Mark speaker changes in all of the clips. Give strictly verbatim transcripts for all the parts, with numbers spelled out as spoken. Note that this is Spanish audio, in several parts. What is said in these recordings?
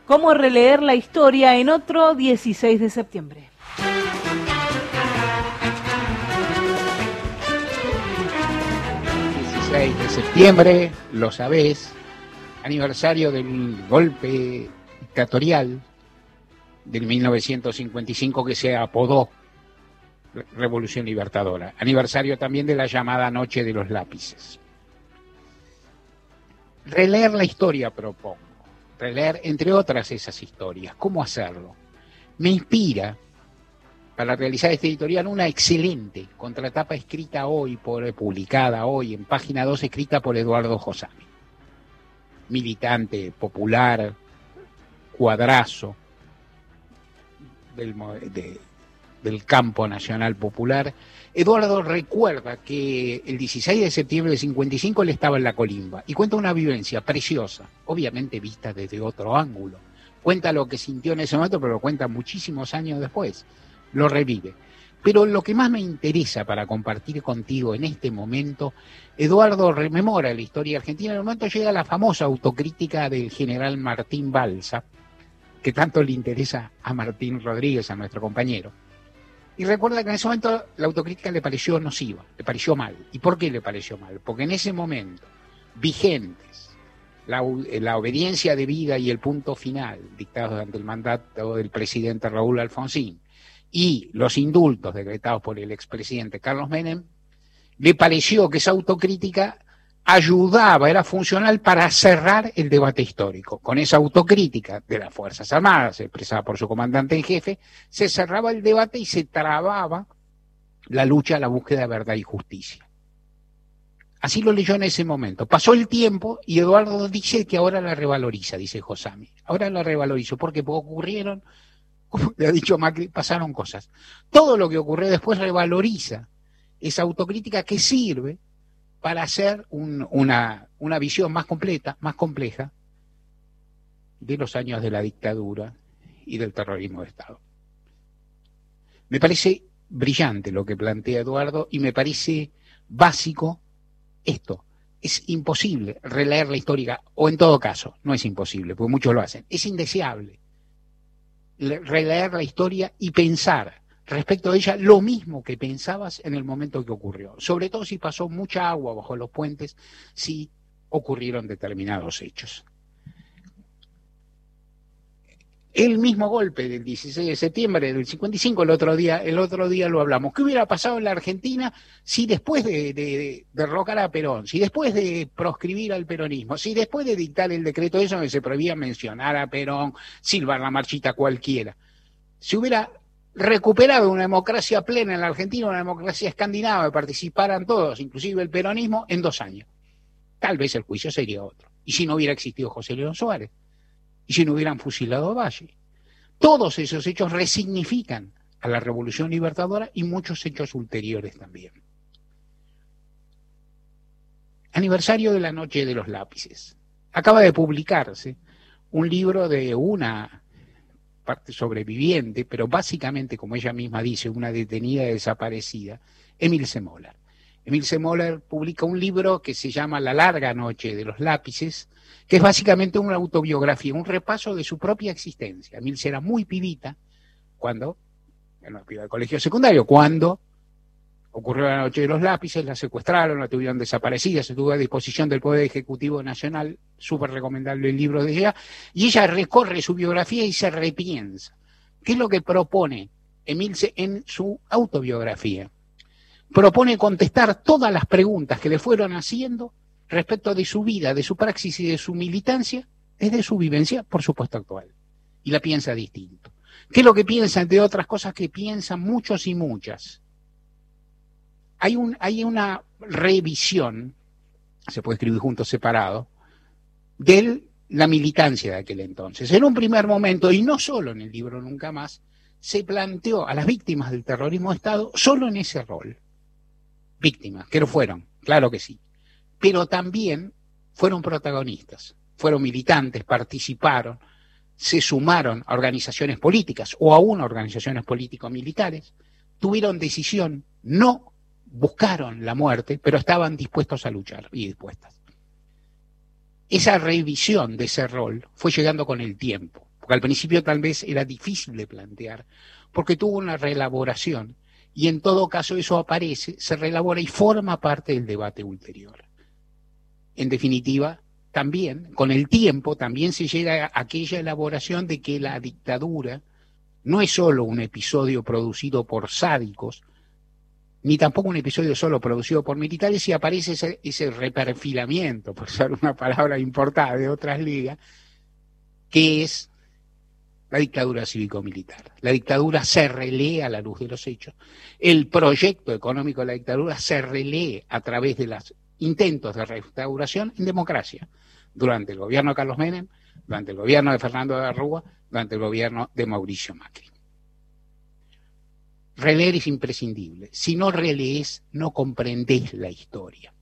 Speaker 1: Cómo releer la historia en otro dieciséis de septiembre.
Speaker 2: dieciséis de septiembre, lo sabés, aniversario del golpe dictatorial del mil novecientos cincuenta y cinco que se apodó Revolución Libertadora. Aniversario también de la llamada Noche de los Lápices. Releer la historia propongo. Releer, entre otras, esas historias. ¿Cómo hacerlo? Me inspira, para realizar este editorial, una excelente contratapa escrita hoy, por, publicada hoy, en página dos, escrita por Eduardo Josami. Militante popular, cuadrazo, del, de, del campo nacional popular. Eduardo recuerda que el dieciséis de septiembre de cincuenta y cinco él estaba en la Colimba y cuenta una vivencia preciosa, obviamente vista desde otro ángulo. Cuenta lo que sintió en ese momento, pero lo cuenta muchísimos años después. Lo revive. Pero lo que más me interesa para compartir contigo en este momento, Eduardo rememora la historia argentina. En el momento llega la famosa autocrítica del general Martín Balsa, que tanto le interesa a Martín Rodríguez, a nuestro compañero. Y recuerda que en ese momento la autocrítica le pareció nociva, le pareció mal. ¿Y por qué le pareció mal? Porque en ese momento, vigentes, la, la obediencia debida y el punto final, dictados ante el mandato del presidente Raúl Alfonsín, y los indultos decretados por el expresidente Carlos Menem, le pareció que esa autocrítica ayudaba, era funcional para cerrar el debate histórico. Con esa autocrítica de las Fuerzas Armadas, expresada por su comandante en jefe, se cerraba el debate y se trababa la lucha a la búsqueda de verdad y justicia. Así lo leyó en ese momento. Pasó el tiempo y Eduardo dice que ahora la revaloriza, dice Josami. Ahora la revalorizo porque ocurrieron, como le ha dicho Macri, pasaron cosas. Todo lo que ocurrió después revaloriza esa autocrítica que sirve para hacer un, una, una visión más completa, más compleja de los años de la dictadura y del terrorismo de Estado. Me parece brillante lo que plantea Eduardo y me parece básico esto. Es imposible releer la historia, o en todo caso, no es imposible, porque muchos lo hacen, es indeseable releer la historia y pensar respecto de ella lo mismo que pensabas en el momento que ocurrió, sobre todo si pasó mucha agua bajo los puentes, si ocurrieron determinados hechos. El mismo golpe del dieciséis de septiembre del cincuenta y cinco, el otro día, el otro día lo hablamos. ¿Qué hubiera pasado en la Argentina si después de, de, de derrocar a Perón, si después de proscribir al peronismo, si después de dictar el decreto de eso que se prohibía mencionar a Perón, silbar la marchita cualquiera, si hubiera recuperado una democracia plena en la Argentina, una democracia escandinava, que participaran todos, inclusive el peronismo, en dos años? Tal vez el juicio sería otro. Y si no hubiera existido José León Suárez, y si no hubieran fusilado a Valle. Todos esos hechos resignifican a la Revolución Libertadora y muchos hechos ulteriores también. Aniversario de la Noche de los Lápices. Acaba de publicarse un libro de una parte sobreviviente, pero básicamente, como ella misma dice, una detenida desaparecida, Emilce Semoller. Emilce Semoller publica un libro que se llama La Larga Noche de los Lápices, que es básicamente una autobiografía, un repaso de su propia existencia. Emilce era muy pibita cuando, bueno, piba del colegio secundario, cuando ocurrió la Noche de los Lápices, la secuestraron, la tuvieron desaparecida, se tuvo a disposición del Poder Ejecutivo Nacional, súper recomendable el libro de ella, y ella recorre su biografía y se repiensa. ¿Qué es lo que propone Emilce en su autobiografía? Propone contestar todas las preguntas que le fueron haciendo respecto de su vida, de su praxis y de su militancia, desde su vivencia, por supuesto, actual. Y la piensa distinto. ¿Qué es lo que piensa, entre otras cosas, que piensan muchos y muchas? Hay, un, hay una revisión, se puede escribir juntos separado, de la militancia de aquel entonces. En un primer momento, y no solo en el libro Nunca Más, se planteó a las víctimas del terrorismo de Estado solo en ese rol. Víctimas, que lo fueron, claro que sí. Pero también fueron protagonistas, fueron militantes, participaron, se sumaron a organizaciones políticas o aún a organizaciones político-militares, tuvieron decisión, no buscaron la muerte, pero estaban dispuestos a luchar y dispuestas. Esa revisión de ese rol fue llegando con el tiempo. porque al principio tal vez era difícil de plantear, porque tuvo una reelaboración, y en todo caso eso aparece, se reelabora y forma parte del debate ulterior. En definitiva, también, con el tiempo, también se llega a aquella elaboración de que la dictadura no es solo un episodio producido por sádicos, ni tampoco un episodio solo producido por militares, y aparece ese, ese reperfilamiento, por usar una palabra importada de otras ligas, que es la dictadura cívico-militar. La dictadura se relee a la luz de los hechos. El proyecto económico de la dictadura se relee a través de los intentos de restauración en democracia, durante el gobierno de Carlos Menem, durante el gobierno de Fernando de la Rúa, durante el gobierno de Mauricio Macri. Releer es imprescindible. Si no relees, no comprendés la historia.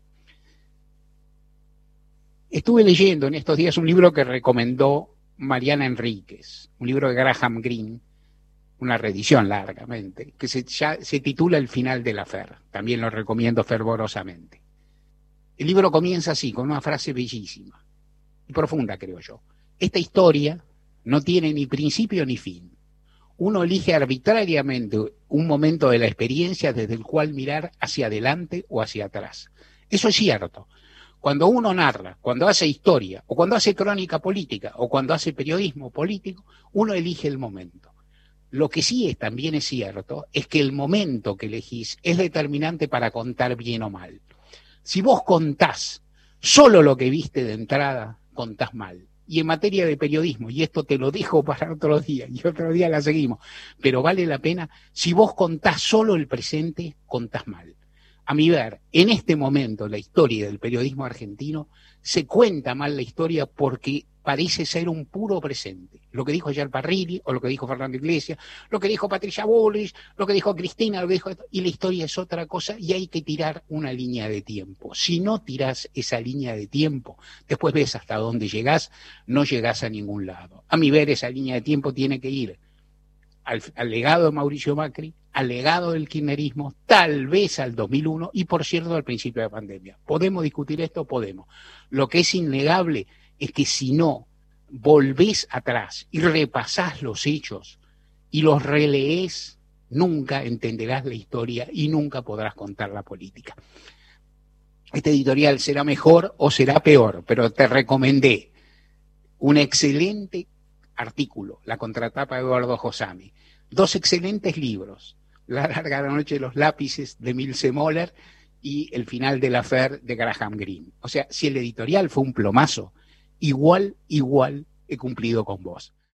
Speaker 2: Estuve leyendo en estos días un libro que recomendó Mariana Enríquez, un libro de Graham Greene, una reedición largamente, que se, ya, se titula El final de la Fer. También lo recomiendo fervorosamente. El libro comienza así, con una frase bellísima y profunda, creo yo. Esta historia no tiene ni principio ni fin. Uno elige arbitrariamente un momento de la experiencia desde el cual mirar hacia adelante o hacia atrás. Eso es cierto. Cuando uno narra, cuando hace historia, o cuando hace crónica política, o cuando hace periodismo político, uno elige el momento. Lo que sí es, también es cierto, es que el momento que elegís es determinante para contar bien o mal. Si vos contás solo lo que viste de entrada, contás mal. Y en materia de periodismo, y esto te lo dejo para otro día, y otro día la seguimos, pero vale la pena, si vos contás solo el presente, contás mal. A mi ver, en este momento la historia del periodismo argentino se cuenta mal la historia porque parece ser un puro presente. Lo que dijo ayer Parrilli, o lo que dijo Fernando Iglesias, lo que dijo Patricia Bullrich, lo que dijo Cristina, lo que dijo esto, y la historia es otra cosa y hay que tirar una línea de tiempo. Si no tirás esa línea de tiempo, después ves hasta dónde llegás, no llegás a ningún lado. A mi ver, esa línea de tiempo tiene que ir al, al legado de Mauricio Macri, al legado del kirchnerismo, tal vez al dos mil uno y, por cierto, al principio de la pandemia. ¿Podemos discutir esto? Podemos. Lo que es innegable es que si no volvés atrás y repasás los hechos y los releés, nunca entenderás la historia y nunca podrás contar la política. Este editorial será mejor o será peor, pero te recomendé un excelente artículo, La contratapa de Eduardo Josami, dos excelentes libros, La larga noche de los lápices de Milce Moller y El final de la Fer de Graham Greene. O sea, si el editorial fue un plomazo, igual, igual he cumplido con vos.